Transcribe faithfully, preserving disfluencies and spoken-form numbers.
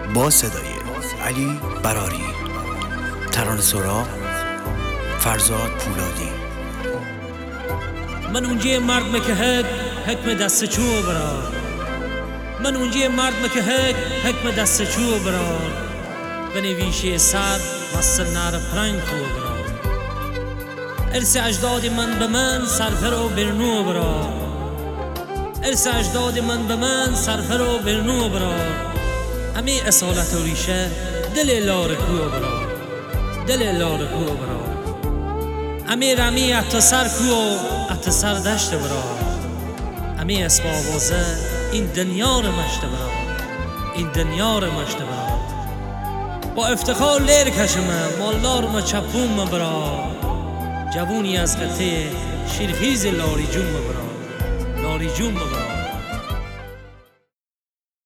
با صدای علی براری، ترانه سرا فرزاد پولادی. من اونجی مرد که حک حکم دست چو برار، من اونجی مرد که حک حکم دست چو برار، بنویشه سر وصل نار پرنگ کو برار. ارث اجداد من به من سرفر و برنو برار، ارث اجداد من به من سرفر و برنو برار. امی اصالت و ریشه دل لار کو برار، دل لار کو برار. امی رمی ات سر کو ات سر دشت برار، امی اسبابوزه این دنیا رو مشت برار، این دنیا رو مشت برار. با افتخار لیر کشمه مالدار ما چپون برار، جوونی از قطعه شیرخیز لاری جون برار، لاری جون برار.